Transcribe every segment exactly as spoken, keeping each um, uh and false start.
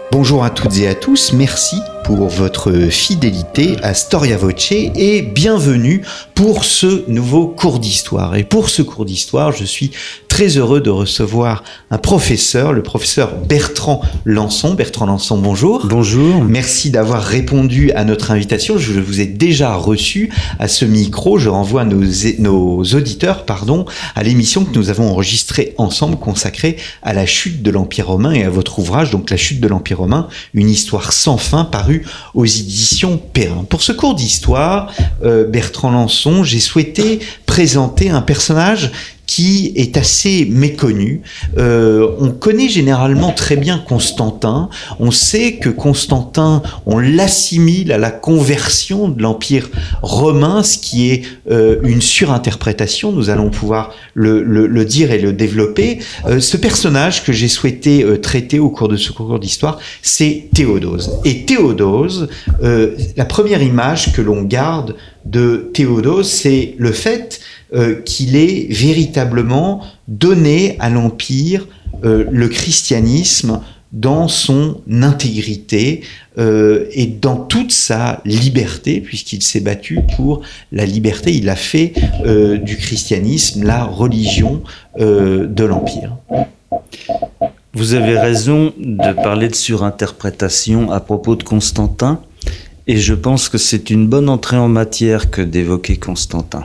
Bonjour à toutes et à tous, merci pour votre fidélité à Storia Voce et bienvenue pour ce nouveau cours d'histoire. Et pour ce cours d'histoire, je suis très heureux de recevoir un professeur, le professeur Bertrand Lançon. Bertrand Lançon, bonjour. Bonjour. Merci d'avoir répondu à notre invitation. Je vous ai déjà reçu à ce micro. Je renvoie nos, nos auditeurs pardon, à l'émission que nous avons enregistrée ensemble consacrée à la chute de l'Empire romain et à votre ouvrage, donc La chute de l'Empire romain, une histoire sans fin, paru aux éditions Perrin. Pour ce cours d'histoire, euh, Bertrand Lançon, j'ai souhaité présenter un personnage qui est assez méconnu. Euh, on connaît généralement très bien Constantin. On sait que Constantin, on l'assimile à la conversion de l'Empire romain, ce qui est euh, une surinterprétation. Nous allons pouvoir le, le, le dire et le développer. Euh, ce personnage que j'ai souhaité euh, traiter au cours de ce cours d'histoire, c'est Théodose. Et Théodose, euh, la première image que l'on garde de Théodose, c'est le fait Euh, qu'il ait véritablement donné à l'Empire euh, le christianisme dans son intégrité euh, et dans toute sa liberté, puisqu'il s'est battu pour la liberté. Il a fait euh, du christianisme la religion euh, de l'Empire. Vous avez raison de parler de surinterprétation à propos de Constantin, et je pense que c'est une bonne entrée en matière que d'évoquer Constantin.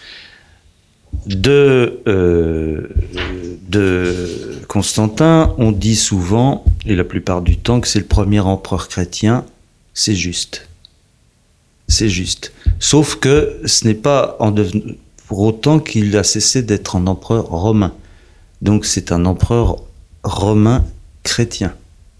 De, euh, de Constantin, on dit souvent, et la plupart du temps, que c'est le premier empereur chrétien. C'est juste. C'est juste. Sauf que ce n'est pas en deven... pour autant qu'il a cessé d'être un empereur romain. Donc c'est un empereur romain chrétien.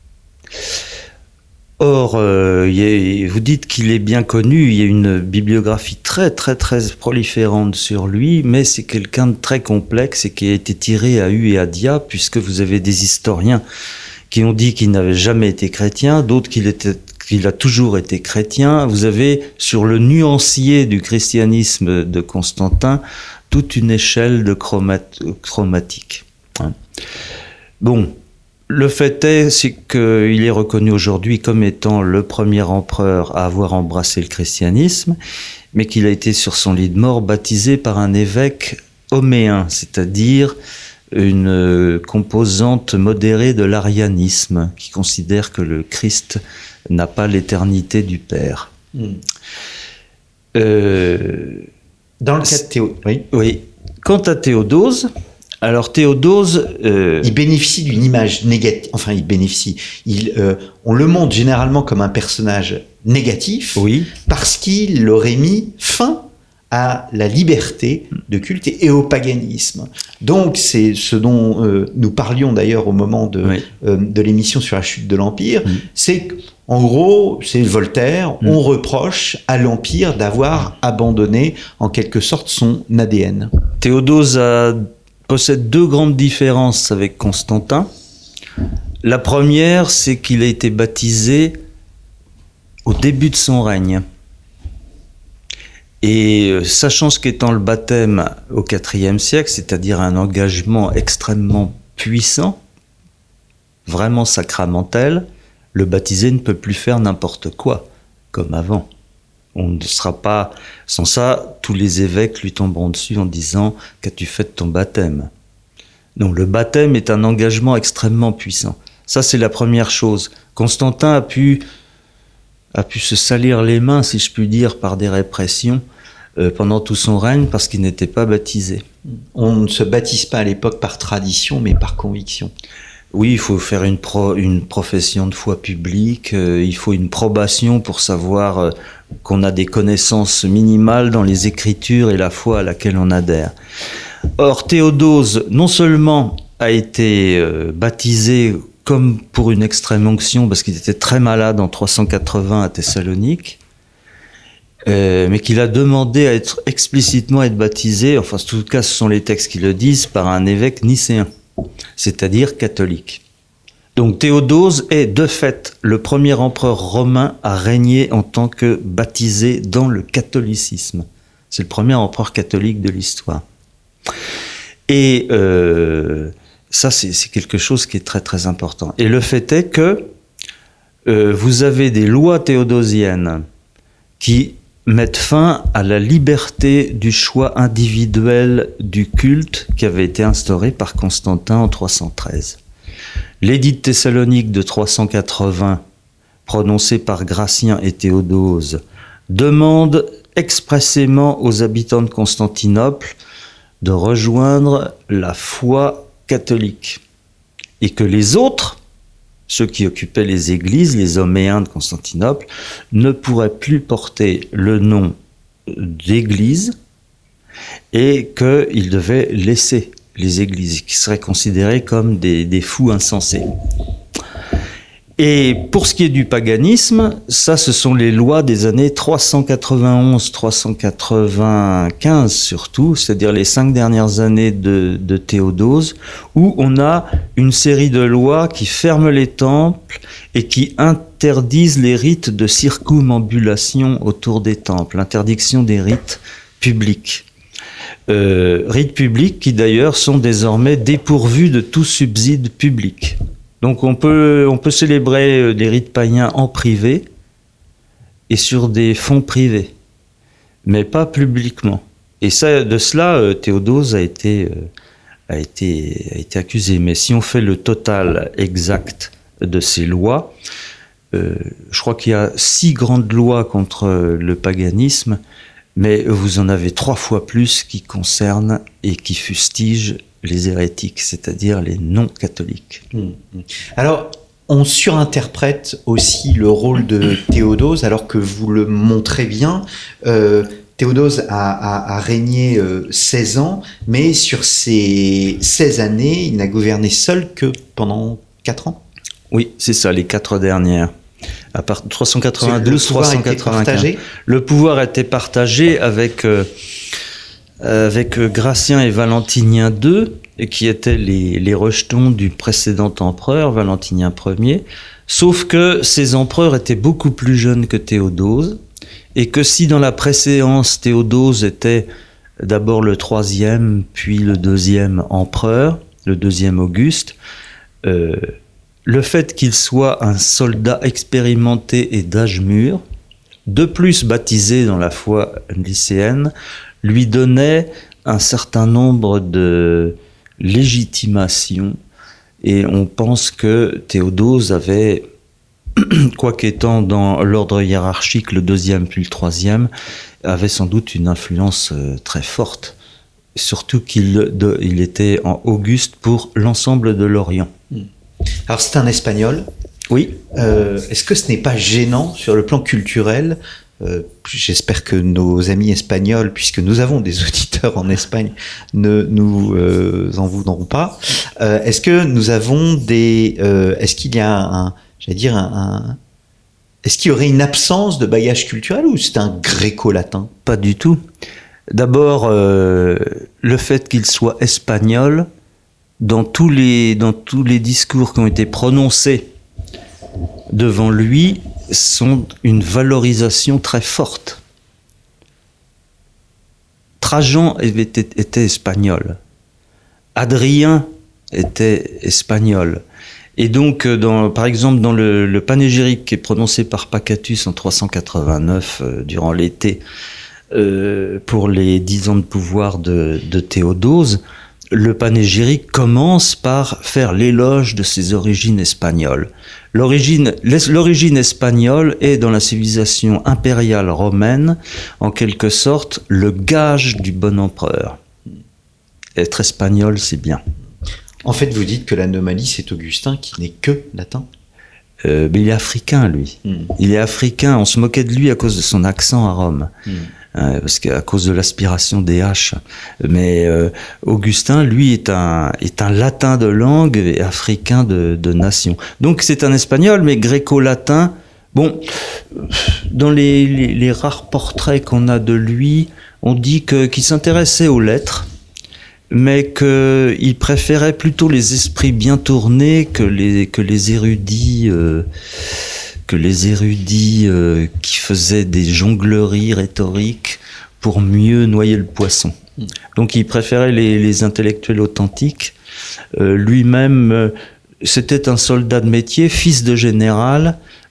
Or, euh, y a, vous dites qu'il est bien connu, il y a une bibliographie très très très proliférante sur lui, mais c'est quelqu'un de très complexe et qui a été tiré à U et à Dia, puisque vous avez des historiens qui ont dit qu'il n'avait jamais été chrétien, d'autres qu'il était, qu'il a toujours été chrétien. Vous avez sur le nuancier du christianisme de Constantin toute une échelle de chromat- chromatique. Hein. Bon. Le fait est, c'est qu'il est reconnu aujourd'hui comme étant le premier empereur à avoir embrassé le christianisme, mais qu'il a été sur son lit de mort baptisé par un évêque homéen, c'est-à-dire une composante modérée de l'arianisme, qui considère que le Christ n'a pas l'éternité du Père. Mmh. Euh, Dans le cas de Théodose, oui. Oui. Quant à Théodose, alors Théodose, euh... il bénéficie d'une image négative. Enfin, il bénéficie. Il, euh, on le montre généralement comme un personnage négatif, oui, parce qu'il aurait mis fin à la liberté de culte et au paganisme. Donc, c'est ce dont euh, nous parlions d'ailleurs au moment de, oui. euh, de l'émission sur la chute de l'Empire. Mm. C'est en gros, c'est Voltaire. Mm. On reproche à l'Empire d'avoir abandonné en quelque sorte son A D N. Théodose a possède deux grandes différences avec Constantin. La première, c'est qu'il a été baptisé au début de son règne. Et sachant ce qu'étant le baptême au quatrième siècle, c'est-à-dire un engagement extrêmement puissant, vraiment sacramentel, le baptisé ne peut plus faire n'importe quoi, comme avant. On ne sera pas... Sans ça, tous les évêques lui tomberont dessus en disant « Qu'as-tu fait de ton baptême ?» Non, le baptême est un engagement extrêmement puissant. Ça, c'est la première chose. Constantin a pu, a pu se salir les mains, si je puis dire, par des répressions euh, pendant tout son règne parce qu'il n'était pas baptisé. On ne se baptise pas à l'époque par tradition, mais par conviction. Oui, il faut faire une, pro, une profession de foi publique, euh, il faut une probation pour savoir euh, qu'on a des connaissances minimales dans les Écritures et la foi à laquelle on adhère. Or, Théodose, non seulement a été euh, baptisé comme pour une extrême onction, parce qu'il était très malade en trois cent quatre-vingts à Thessalonique, euh, mais qu'il a demandé à être explicitement être baptisé, enfin, en tout cas, ce sont les textes qui le disent, par un évêque nicéen, c'est-à-dire catholique. Donc Théodose est de fait le premier empereur romain à régner en tant que baptisé dans le catholicisme. C'est le premier empereur catholique de l'histoire. Et euh, ça, c'est, c'est quelque chose qui est très très important. Et le fait est que euh, vous avez des lois théodosiennes qui mettent fin à la liberté du choix individuel du culte qui avait été instauré par Constantin en trois cent treize. L'édit de Thessalonique de trois cent quatre-vingts, prononcé par Gratien et Théodose, demande expressément aux habitants de Constantinople de rejoindre la foi catholique et que les autres, ceux qui occupaient les églises, les homéens de Constantinople, ne pourraient plus porter le nom d'église et qu'ils devaient laisser les églises, qui seraient considérés comme des, des fous insensés. Et pour ce qui est du paganisme, ça, ce sont les lois des années trois cent quatre-vingt-onze, trois cent quatre-vingt-quinze surtout, c'est-à-dire les cinq dernières années de, de Théodose, où on a une série de lois qui ferment les temples et qui interdisent les rites de circumambulation autour des temples, l'interdiction des rites publics. Euh, rites publics qui d'ailleurs sont désormais dépourvus de tout subside public. Donc on peut, on peut célébrer des rites païens en privé et sur des fonds privés, mais pas publiquement. Et ça, de cela, Théodose a été, a été, a été accusé. Mais si on fait le total exact de ces lois, euh, je crois qu'il y a six grandes lois contre le paganisme, mais vous en avez trois fois plus qui concernent et qui fustigent les hérétiques, c'est-à-dire les non-catholiques. Mmh. Alors, on surinterprète aussi le rôle de Théodose, alors que vous le montrez bien. Euh, Théodose a, a, a régné euh, seize ans, mais sur ces seize années, il n'a gouverné seul que pendant quatre ans. Oui, c'est ça, les quatre dernières. À part trois cent quatre-vingt-douze, trois cent quatre-vingt-quinze. Le pouvoir était partagé avec... Euh, avec Gratien et Valentinien deux, qui étaient les, les rejetons du précédent empereur, Valentinien Ier, sauf que ces empereurs étaient beaucoup plus jeunes que Théodose, et que si dans la préséance Théodose était d'abord le troisième, puis le deuxième empereur, le deuxième Auguste, euh, le fait qu'il soit un soldat expérimenté et d'âge mûr, de plus baptisé dans la foi lycéenne, lui donnait un certain nombre de légitimations, et on pense que Théodose avait, quoiqu'étant dans l'ordre hiérarchique le deuxième puis le troisième, avait sans doute une influence très forte, surtout qu'il de, il était en Auguste pour l'ensemble de l'Orient. Alors c'est un Espagnol. Oui. Euh, est-ce que ce n'est pas gênant sur le plan culturel ? Euh, j'espère que nos amis espagnols, puisque nous avons des auditeurs en Espagne, ne nous euh, en voudront pas. Euh, est-ce que nous avons des... Euh, est-ce qu'il y a un... J'allais dire un... un est-ce qu'il y aurait une absence de bagage culturel ou c'est un gréco-latin ? Pas du tout. D'abord, euh, le fait qu'il soit espagnol, dans tous les, dans tous les discours qui ont été prononcés devant lui, sont une valorisation très forte. Trajan était, était espagnol. Adrien était espagnol. Et donc, dans, par exemple, dans le, le panégyrique qui est prononcé par Pacatus en trois cent quatre-vingt-neuf, euh, durant l'été, euh, pour les dix ans de pouvoir de, de Théodose, le panégyrique commence par faire l'éloge de ses origines espagnoles. L'origine, l'origine espagnole est dans la civilisation impériale romaine, en quelque sorte, le gage du bon empereur. Être espagnol, c'est bien. En fait, vous dites que l'anomalie, c'est Augustin qui n'est que latin. Euh, mais il est africain, lui. Mm. Il est africain. On se moquait de lui à cause de son accent à Rome. Mm. Euh, parce qu'à cause de l'aspiration des H. Mais euh, Augustin, lui, est un, est un latin de langue et africain de, de nation. Donc c'est un espagnol, mais gréco-latin. Bon, dans les, les, les rares portraits qu'on a de lui, on dit que, qu'il s'intéressait aux lettres, mais qu'il préférait plutôt les esprits bien tournés que les, que les érudits... Euh, que les érudits euh, qui faisaient des jongleries rhétoriques pour mieux noyer le poisson. Mmh. Donc il préférait les, les intellectuels authentiques. Euh, lui-même, euh, c'était un soldat de métier, fils de général,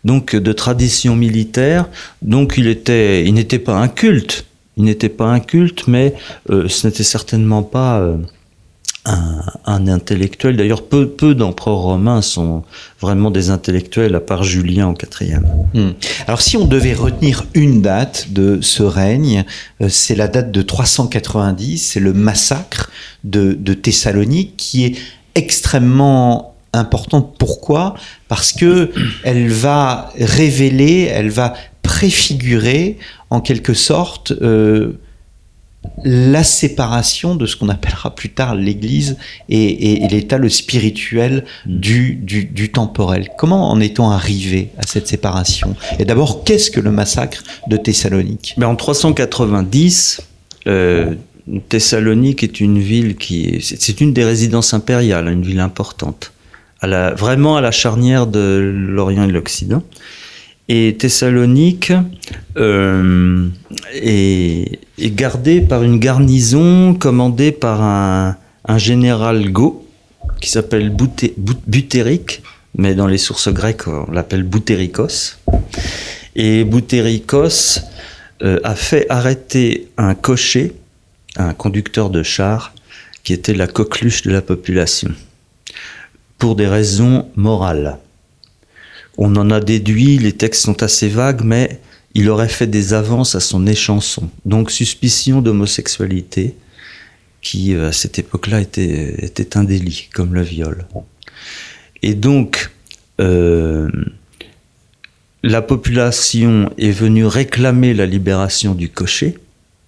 donc de tradition militaire. Donc il était, il n'était pas un culte, il n'était pas un culte, mais euh, ce n'était certainement pas euh, un, un intellectuel. D'ailleurs, peu, peu d'empereurs romains sont vraiment des intellectuels, à part Julien en quatrième. Hum. Alors, si on devait retenir une date de ce règne, euh, c'est la date de trois cent quatre-vingt-dix, c'est le massacre de, de Thessalonique, qui est extrêmement importante. Pourquoi ? Parce que elle va révéler, elle va préfigurer, en quelque sorte, euh, la séparation de ce qu'on appellera plus tard l'Église et, et, et l'état, le spirituel du, du, du temporel. Comment en est-on arrivé à cette séparation ? Et d'abord, qu'est-ce que le massacre de Thessalonique ? Mais en trois cent quatre-vingt-dix, euh, Thessalonique est une ville qui est, c'est une des résidences impériales, une ville importante, à la, vraiment à la charnière de l'Orient et de l'Occident. Et Thessalonique euh, est, est gardée par une garnison commandée par un, un général Go qui s'appelle Bouté, Butéric, mais dans les sources grecques on l'appelle Boutérikos. Et Boutérikos euh, a fait arrêter un cocher, un conducteur de char, qui était la coqueluche de la population, pour des raisons morales. On en a déduit, les textes sont assez vagues, mais il aurait fait des avances à son échanson. Donc suspicion d'homosexualité, qui à cette époque-là était, était un délit, comme le viol. Et donc, euh, la population est venue réclamer la libération du cocher,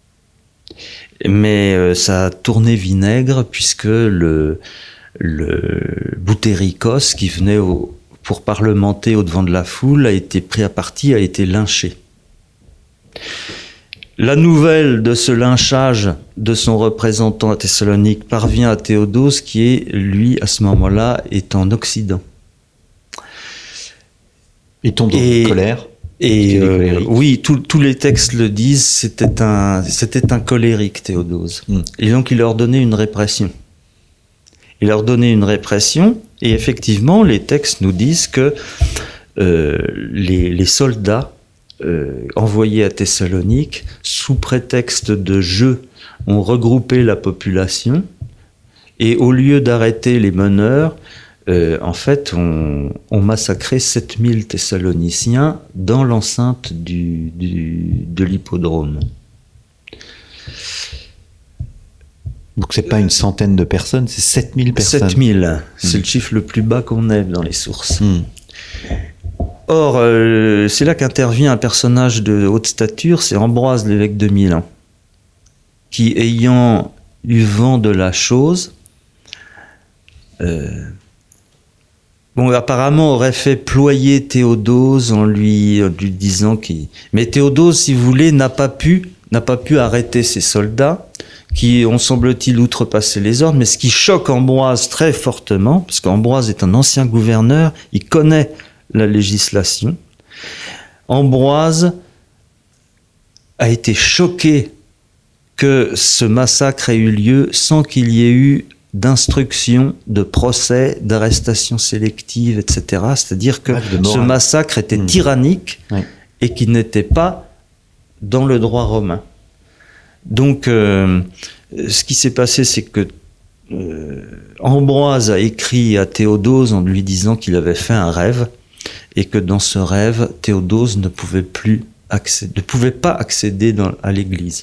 mais euh, ça a tourné vinaigre, puisque le, le Boutérikos, qui venait au pour parlementer au-devant de la foule, a été pris à partie, a été lynché. La nouvelle de ce lynchage de son représentant à Thessalonique parvient à Théodose, qui est, lui, à ce moment-là, est en Occident. Il tombe dans et, une colère. Et euh, oui, tous les textes le disent, c'était un, c'était un colérique, Théodose. Mm. Et donc, il leur donnait une répression. Il leur donnait une répression, et effectivement, les textes nous disent que euh, les, les soldats euh, envoyés à Thessalonique, sous prétexte de jeu, ont regroupé la population, et au lieu d'arrêter les meneurs, euh, en fait, on, on massacré sept mille Thessaloniciens dans l'enceinte du, du, de l'hippodrome. Donc c'est pas une centaine de personnes, c'est sept mille personnes. sept mille, c'est mmh. le chiffre le plus bas qu'on ait dans les sources. Mmh. Or, euh, c'est là qu'intervient un personnage de haute stature, c'est Ambroise, l'évêque de Milan, qui, ayant eu vent de la chose, euh, bon, apparemment aurait fait ployer Théodose en lui, en lui disant qu'il... Mais Théodose, si vous voulez, n'a pas pu, n'a pas pu arrêter ses soldats, qui ont, semble-t-il, outrepassé les ordres, mais ce qui choque Ambroise très fortement, parce qu'Ambroise est un ancien gouverneur, il connaît la législation. Ambroise a été choqué que ce massacre ait eu lieu sans qu'il y ait eu d'instruction, de procès, d'arrestation sélective, et cetera. C'est-à-dire que ce massacre était mmh. tyrannique oui. et qu'il n'était pas dans le droit romain. Donc, euh, ce qui s'est passé, c'est que euh, Ambroise a écrit à Théodose en lui disant qu'il avait fait un rêve et que dans ce rêve, Théodose ne pouvait plus accéder, ne pouvait pas accéder dans, à l'Église.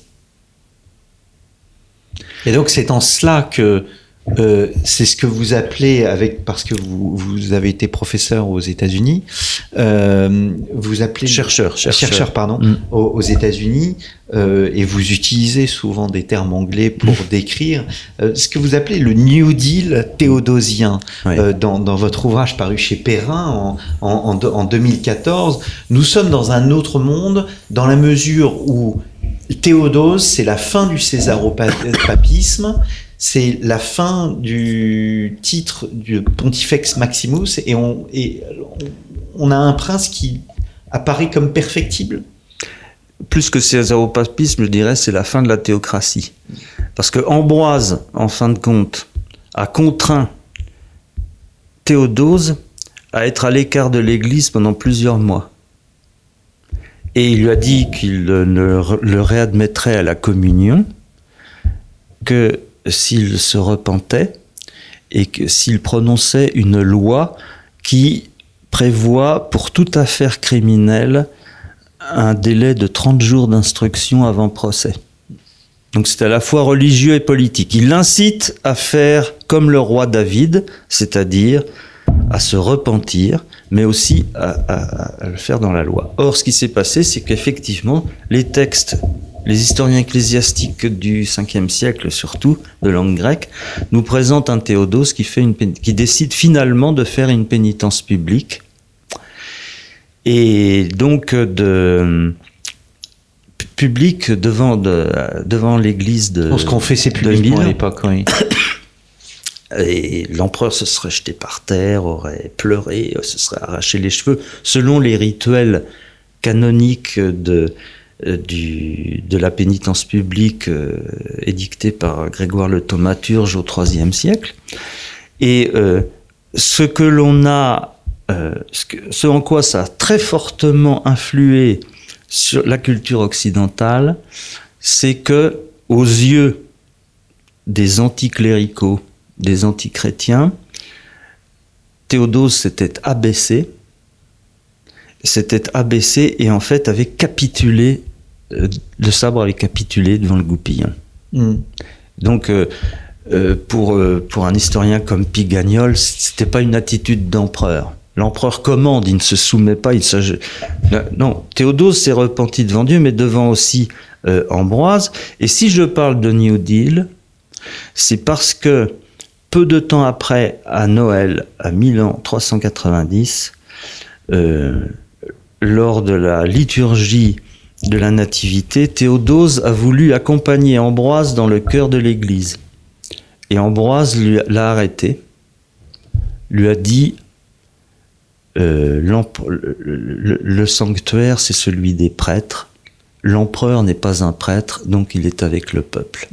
Et donc, c'est en cela que euh, c'est ce que vous appelez, avec, parce que vous, vous avez été professeur aux États-Unis, euh, vous appelez chercheur, chercheur, chercheur pardon, mm. aux, aux États-Unis, euh, et vous utilisez souvent des termes anglais pour mm. décrire euh, ce que vous appelez le New Deal théodosien. Oui. Euh, dans, dans votre ouvrage paru chez Perrin en, en, en, en deux mille quatorze, nous sommes dans un autre monde, dans la mesure où Théodose, c'est la fin du césaropapisme, c'est la fin du titre du Pontifex Maximus, et on, et on a un prince qui apparaît comme perfectible. Plus que césaropapisme, je dirais, c'est la fin de la théocratie. Parce que Ambroise, en fin de compte, a contraint Théodose à être à l'écart de l'Église pendant plusieurs mois. Et il lui a dit qu'il ne le réadmettrait à la communion que s'il se repentait et que s'il prononçait une loi qui prévoit pour toute affaire criminelle un délai de trente jours d'instruction avant procès. Donc c'est à la fois religieux et politique. Il l'incite à faire comme le roi David, c'est-à-dire à se repentir, mais aussi à, à, à le faire dans la loi. Or, ce qui s'est passé, c'est qu'effectivement, les textes, les historiens ecclésiastiques du cinquième siècle, surtout, de langue grecque, nous présentent un Théodose qui, fait une, qui décide finalement de faire une pénitence publique, et donc de... public devant, de, devant l'église de Pour ce qu'on fait, c'est publiquement à l'époque, oui. Et l'empereur se serait jeté par terre, aurait pleuré, se serait arraché les cheveux, selon les rituels canoniques de, du, de la pénitence publique euh, édictée par Grégoire le Thaumaturge au troisième siècle. Et euh, ce que l'on a, euh, ce, que, ce en quoi ça a très fortement influé sur la culture occidentale, c'est que, aux yeux des anticléricaux, des antichrétiens, Théodose s'était abaissé, s'était abaissé et en fait avait capitulé, euh, le sabre avait capitulé devant le goupillon. Mm. Donc, euh, euh, pour, euh, pour un historien comme Pigagnol, c'était pas une attitude d'empereur. L'empereur commande, il ne se soumet pas, il se... Non, Théodose s'est repenti devant Dieu, mais devant aussi euh, Ambroise. Et si je parle de New Deal, c'est parce que peu de temps après, à Noël, à Milan, trois cent quatre-vingt-dix, euh, lors de la liturgie de la Nativité, Théodose a voulu accompagner Ambroise dans le chœur de l'église. Et Ambroise lui, l'a arrêté, lui a dit euh, le, le, le sanctuaire, c'est celui des prêtres. L'empereur n'est pas un prêtre, donc il est avec le peuple.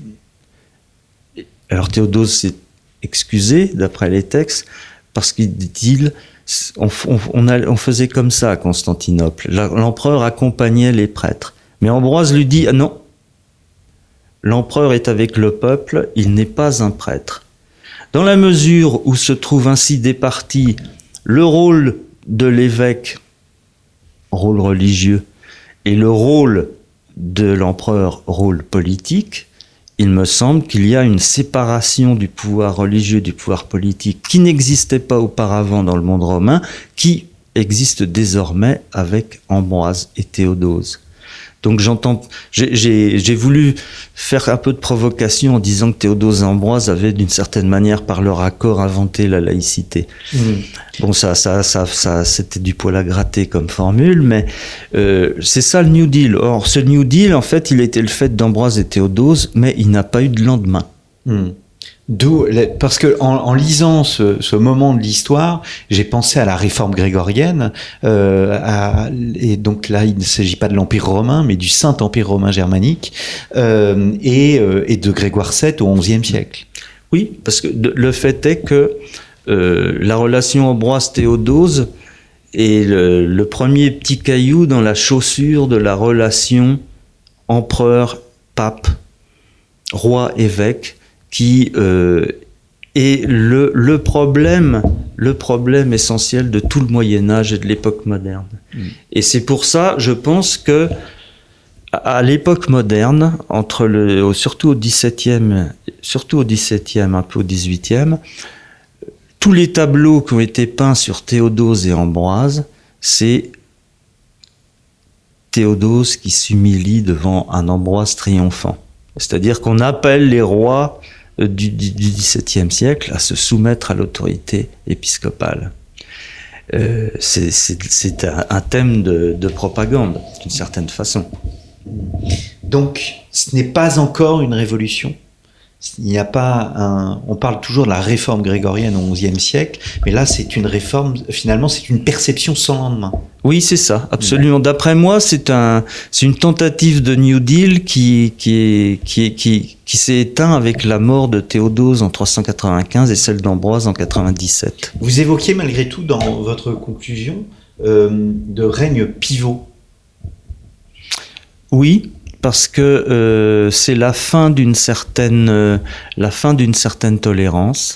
Alors Théodose s'est excusé, d'après les textes, parce qu'il dit on, on, on, a, on faisait comme ça à Constantinople. L'empereur accompagnait les prêtres. Mais Ambroise lui dit ah non, l'empereur est avec le peuple, il n'est pas un prêtre. Dans la mesure où se trouve ainsi départi le rôle de l'évêque, rôle religieux, et le rôle de l'empereur, rôle politique, il me semble qu'il y a une séparation du pouvoir religieux du pouvoir politique qui n'existait pas auparavant dans le monde romain, qui existe désormais avec Ambroise et Théodose. Donc j'entends, j'ai, j'ai, j'ai voulu faire un peu de provocation en disant que Théodose et Ambroise avaient d'une certaine manière par leur accord inventé la laïcité. Mmh. Bon, ça, ça, ça, ça, c'était du poil à gratter comme formule, mais euh, c'est ça le New Deal. Or, ce New Deal, en fait, il était le fait d'Ambroise et Théodose, mais il n'a pas eu de lendemain. Mmh. D'où, parce que en, en lisant ce, ce moment de l'histoire, j'ai pensé à la réforme grégorienne, euh, à, et donc là, il ne s'agit pas de l'Empire romain, mais du Saint-Empire romain germanique, euh, et, euh, et de Grégoire sept au onzième siècle. Oui, parce que de, le fait est que euh, la relation Ambroise-Théodose est le, le premier petit caillou dans la chaussure de la relation empereur-pape, roi-évêque, qui euh, est le, le, problème, le problème essentiel de tout le Moyen-Âge et de l'époque moderne. Mmh. Et c'est pour ça, je pense que à l'époque moderne, entre le, surtout au dix-septième, surtout au dix-septième, un peu au dix-huitième, tous les tableaux qui ont été peints sur Théodose et Ambroise, c'est Théodose qui s'humilie devant un Ambroise triomphant. C'est-à-dire qu'on appelle les rois du, du, du dix-septième siècle à se soumettre à l'autorité épiscopale. Euh, c'est, c'est, c'est un, un thème de, de propagande, d'une certaine façon. Donc, ce n'est pas encore une révolution. Il n'y a pas un, on parle toujours de la réforme grégorienne au onzième siècle, mais là c'est une réforme, finalement c'est une perception sans lendemain. Oui, c'est ça, absolument. D'après moi, c'est un, c'est une tentative de New Deal qui, qui, est, qui, qui, qui s'est éteint avec la mort de Théodose en trois cent quatre-vingt-quinze et celle d'Ambroise en quatre-vingt-dix-sept. Vous évoquiez malgré tout dans votre conclusion euh, de règne pivot. Oui. Parce que euh, c'est la fin d'une certaine, euh, la fin d'une certaine tolérance,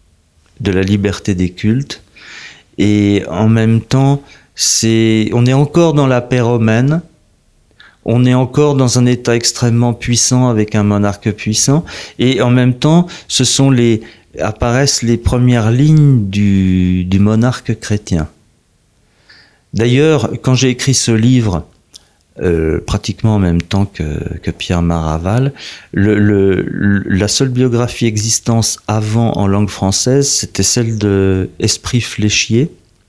de la liberté des cultes, et en même temps, c'est, on est encore dans la paix romaine, on est encore dans un État extrêmement puissant avec un monarque puissant, et en même temps, ce sont les, apparaissent les premières lignes du, du monarque chrétien. D'ailleurs, quand j'ai écrit ce livre, Euh, pratiquement en même temps que, que Pierre Maraval, le, le, le, la seule biographie existence avant en langue française, c'était celle de Esprit Fléchier,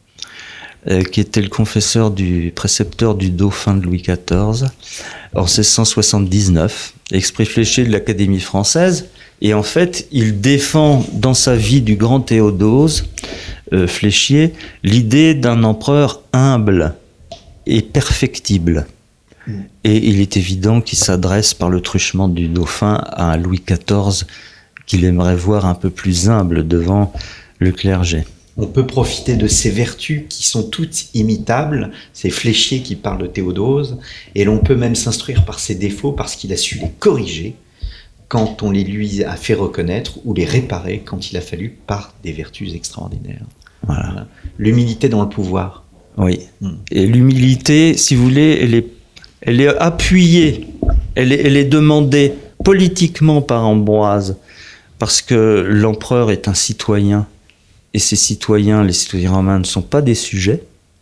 euh, qui était le confesseur du précepteur du dauphin de Louis quatorze en seize cent soixante-dix-neuf, Esprit Fléchier de l'Académie française, et en fait il défend dans sa vie du grand Théodose euh, Fléchier l'idée d'un empereur humble et perfectible. Et il est évident qu'il s'adresse par le truchement du dauphin à Louis quatorze, qu'il aimerait voir un peu plus humble devant le clergé. On peut profiter de ces vertus qui sont toutes imitables, c'est Fléchier qui parle de Théodose, et l'on peut même s'instruire par ses défauts parce qu'il a su les corriger quand on les lui a fait reconnaître ou les réparer quand il a fallu par des vertus extraordinaires. Voilà. Voilà. L'humilité dans le pouvoir. Oui. Hmm. Et l'humilité, si vous voulez, elle est Elle est appuyée, elle est, elle est demandée politiquement par Ambroise, parce que l'empereur est un citoyen, et ces citoyens, les citoyens romains, ne sont pas des sujets.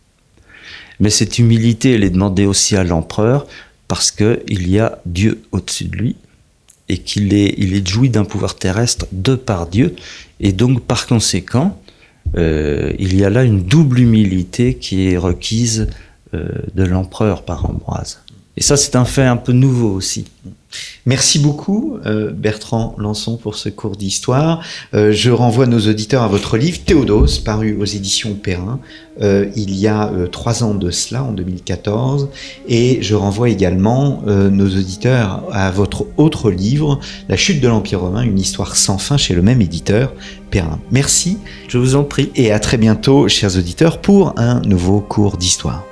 Mais cette humilité, elle est demandée aussi à l'empereur, parce qu'il y a Dieu au-dessus de lui, et qu'il est, il est joui d'un pouvoir terrestre de par Dieu, et donc par conséquent, euh, il y a là une double humilité qui est requise euh, de l'empereur par Ambroise. Et ça, c'est un fait un peu nouveau aussi. Merci beaucoup, euh, Bertrand Lançon, pour ce cours d'histoire. Euh, je renvoie nos auditeurs à votre livre Théodose, paru aux éditions Perrin, euh, il y a euh, trois ans de cela, en deux mille quatorze. Et je renvoie également euh, nos auditeurs à votre autre livre, La chute de l'Empire romain, une histoire sans fin, chez le même éditeur, Perrin. Merci. Je vous en prie. Et à très bientôt, chers auditeurs, pour un nouveau cours d'histoire.